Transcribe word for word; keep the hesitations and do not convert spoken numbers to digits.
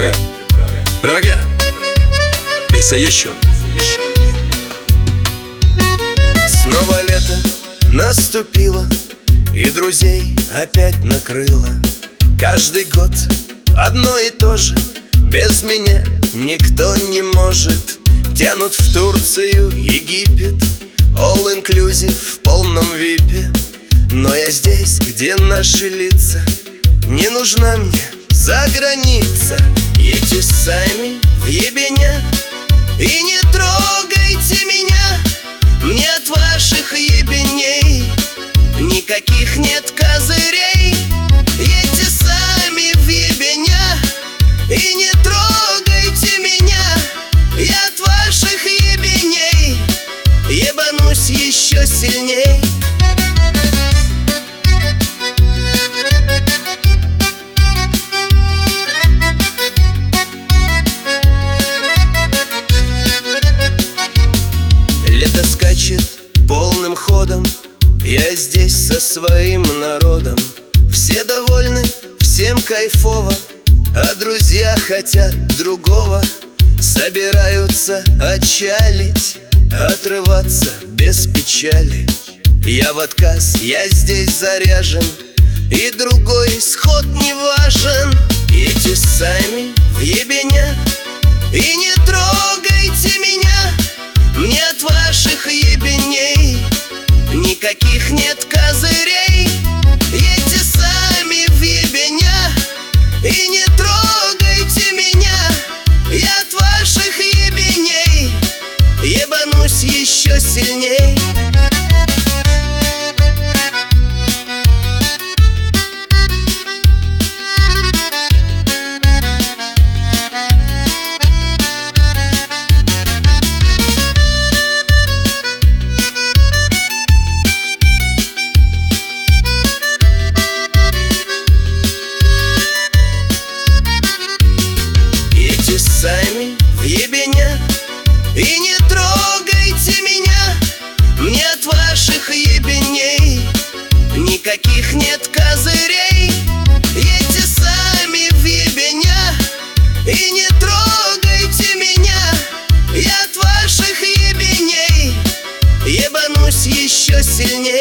Prepare, prepare, пейся еще. Снова лето наступило, и друзей опять накрыло. Каждый год одно и то же, без меня никто не может. Тянут в Турцию, Египет, all inclusive в полном випе. Но я здесь, где наши лица, не нужна мне за граница. Едьте сами в ебеня и не трогайте меня. Мне от ваших ебеней никаких нет козырей. Едьте сами в ебеня и не трогайте меня. Я от ваших ебеней ебанусь еще сильней. Лето скачет полным ходом, я здесь со своим народом. Все довольны, всем кайфово, а друзья хотят другого. Собираются отчалить, отрываться без печали. Я в отказ, я здесь заряжен, и другой исход не важен. Идите сами в ебеня и не трогайте меня. Мне от ваших ебеней никаких нет козырей. Едьте сами в ебеня и не трогайте меня. Я от ваших ебеней ебанусь еще сильней. Сами в ебеня и не трогайте меня. Мне от ваших ебеней никаких нет козырей. Едьте сами в ебеня и не трогайте меня. Я от ваших ебеней ебанусь еще сильней.